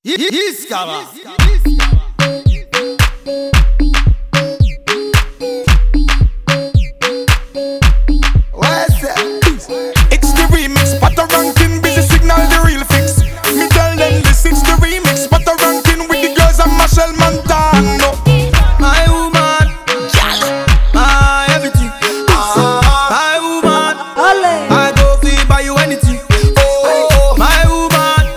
Iskaba. It's the remix, but the ranking busy signal the real fix. Me tell them this, it's the remix, but the ranking with the girls and Machel Montano. My woman, my everything. My woman, I go feel buy you anything. Oh, my woman,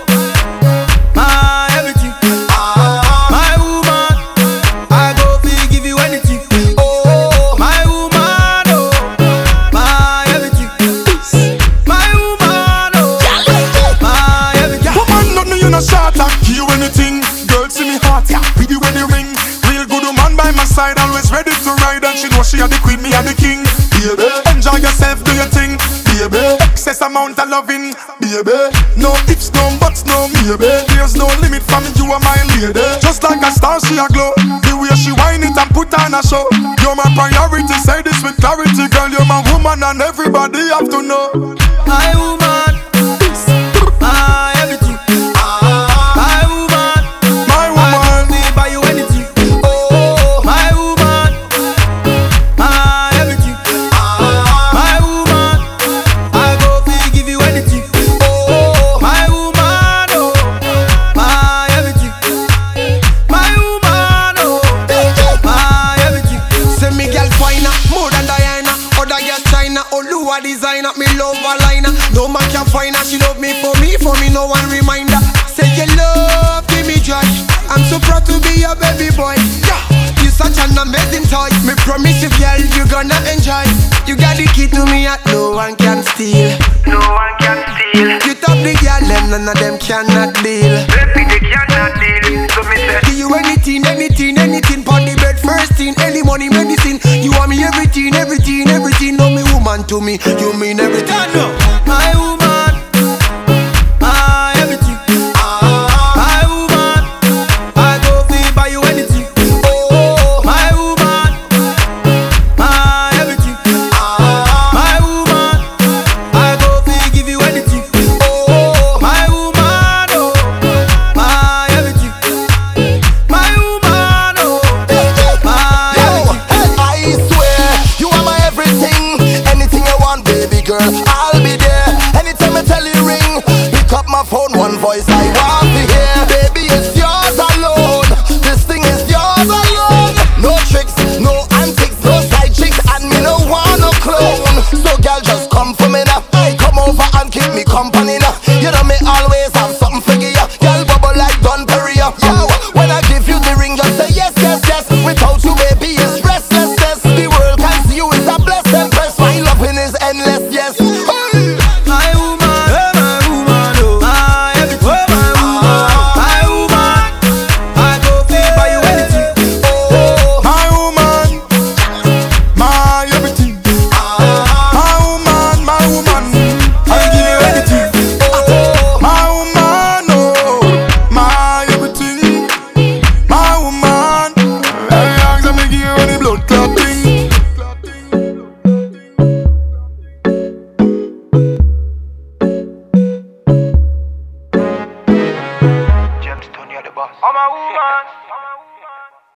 my everything. My woman, I go feel give you anything. Oh, my woman, oh, my everything. My woman, oh, my everything. Woman, nothing you no short, I give you anything. Girl, see me heart, with you when the ring. Real good woman by my side, always ready to ride. And she know she are the queen, me are the king. Baby, enjoy yourself, do your thing. Baby, excess amount of loving. Baby, no ifs, no buts, no maybe. There's no limit for me, you are my lady. Just like a star, she a glow. The way she whine it and put on a show. You're my priority, say this with clarity. Girl, you're my woman and everybody have to know. My woman, my everything. My woman, My I woman, go feel buy you anything. Oh, my woman, my everything. My woman, I go feel give you anything. Oh, my woman, oh, my everything. My woman, oh, my everything. Say me girl finer, more than Diana. Other girls China, Oluwa designer. Me love a liner. No man can find her. She love me, for me no one reminder. Say you love, give me joy. I'm so proud to be your baby boy. Yeah, you such an amazing toy. Me promise you, girl, you gonna enjoy. You got the key to me that no one can steal. No one can steal. You top the girl, them none of them cannot deal. Baby, they cannot deal. So me say, Give you anything, pon the bed first thing, early money medicine. You want me everything, no me woman to me, you me